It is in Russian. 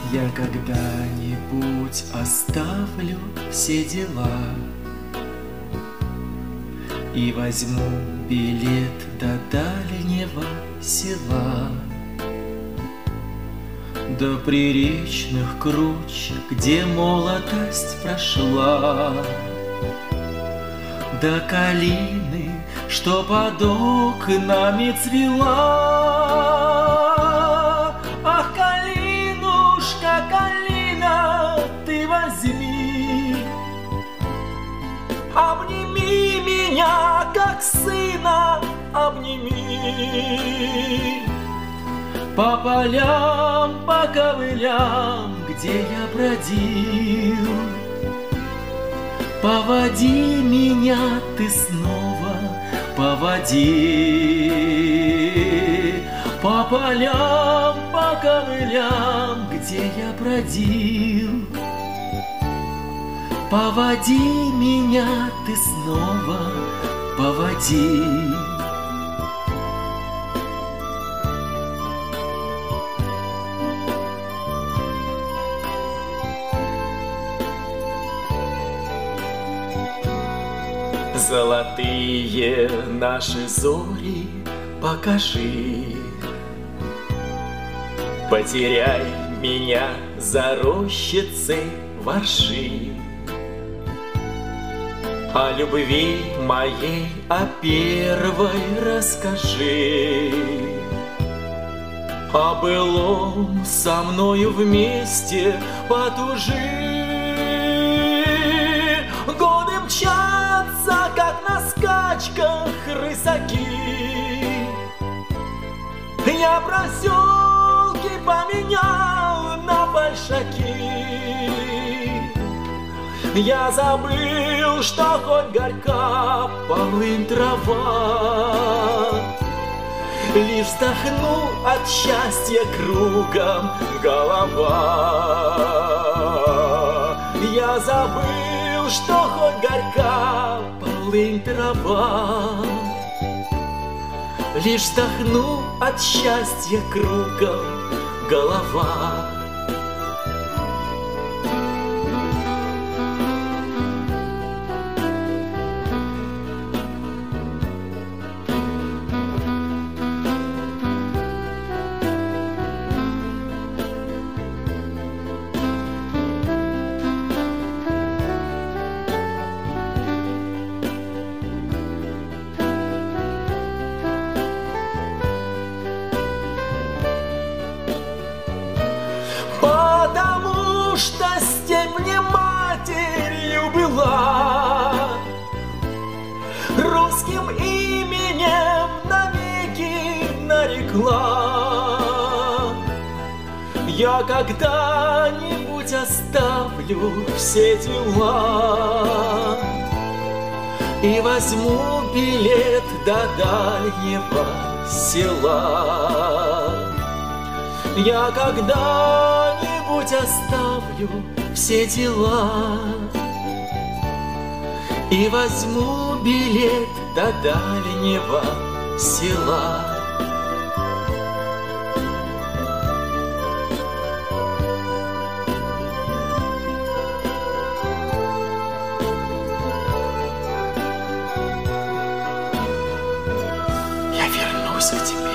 Я когда-нибудь оставлю все дела и возьму билет до дальнего села, до приречных круч, где молодость прошла, до калины, что под окнами цвела. Ах, калинушка, калина, ты возьми, обними меня, как сына, обними. По полям, по ковылям, где я бродил, поводи меня ты снова, поводи. По полям, по ковылям, где я бродил, поводи меня ты снова, поводи. Золотые наши зори покажи, потеряй меня за рощицей ворши. О любви моей, о первой расскажи, о былом со мною вместе потужи. Годы мчатся, как на скачках рысаки. Я проселки поменял на большаки. Я забыл, что хоть горька полынь трава, лишь вздохну от счастья кругом голова. Я забыл, что хоть горька полынь трава, лишь вздохну от счастья кругом голова. Потому что степь мне матерью была, русским именем навеки нарекла. Я когда-нибудь оставлю все дела и возьму билет до дальнего села. Я когда-нибудь оставлю все дела и возьму билет до дальнего села. Я вернусь к тебе.